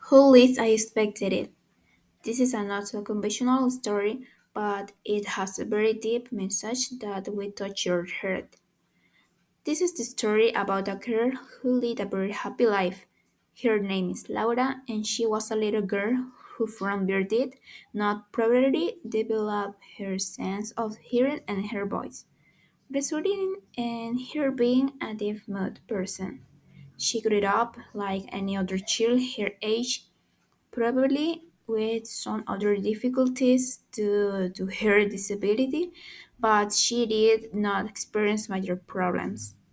Who least I expected it. This is a not so conventional story, but it has a very deep message that will touch your heart. This is the story about a girl who lived a very happy life. Her name is Laura, and she was a little girl who, from birth, did not probably develop her sense of hearing and her voice, resulting in her being a deaf-mute person. She grew up like any other child her age, probably with some other difficulties due to her disability, but she did not experience major problems.